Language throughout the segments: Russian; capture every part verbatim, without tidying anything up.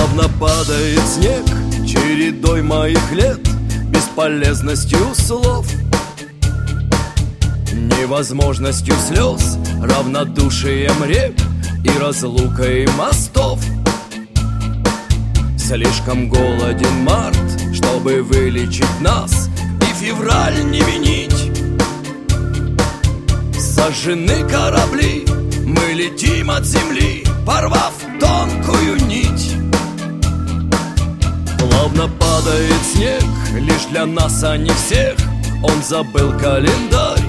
Плавно падает снег чередой моих лет, бесполезностью слов, невозможностью слез, равнодушием рек и разлукой мостов. Слишком голоден март, чтобы вылечить нас и февраль не винить. Сожжены корабли, мы летим от земли, порвав тонкую нить. Плавно падает снег, лишь для нас, а не всех. Он забыл календарь,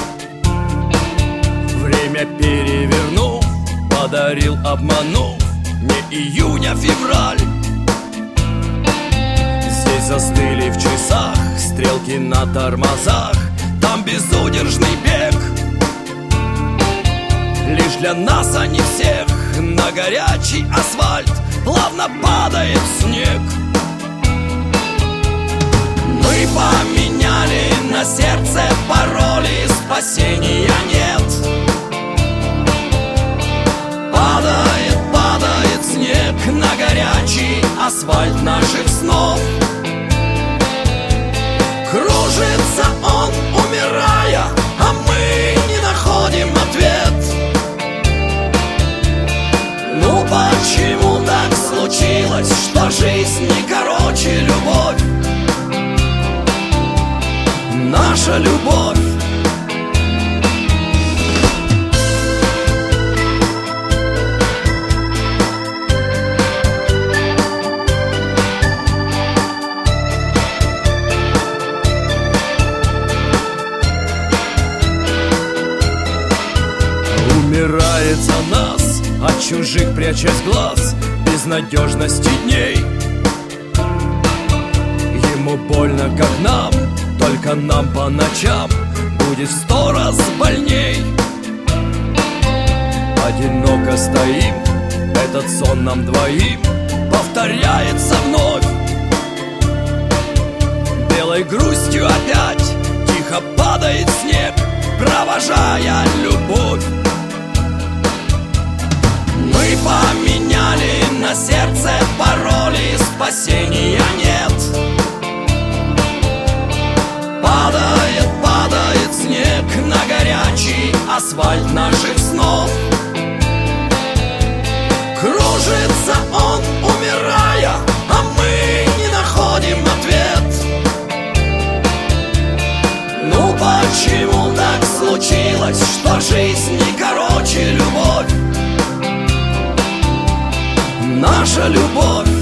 время перевернув, подарил, обманув, не июнь, а февраль. Здесь застыли в часах стрелки на тормозах, там безудержный бег. Лишь для нас, а не всех, на горячий асфальт плавно падает снег. Мы поменяли на сердце пароли, спасения нет. Падает, падает снег на горячий асфальт наших снов. Кружится он, умирая, а мы не находим ответ. Ну почему так случилось, что жизнь не короче любовь? Наша любовь. Умирает за нас, от чужих прячась глаз, безнадежности дней. Ему больно, как нам, только нам по ночам будет в сто раз больней. Одиноко стоим, этот сон нам двоим повторяется вновь. Белой грустью опять тихо падает снег, провожая любовь. Мы поменяли на сердце пароли, спасения нет. Падает, падает снег на горячий асфальт наших снов. Кружится он, умирая, а мы не находим ответ. Ну почему так случилось, что жизнь не короче любовь? Наша любовь.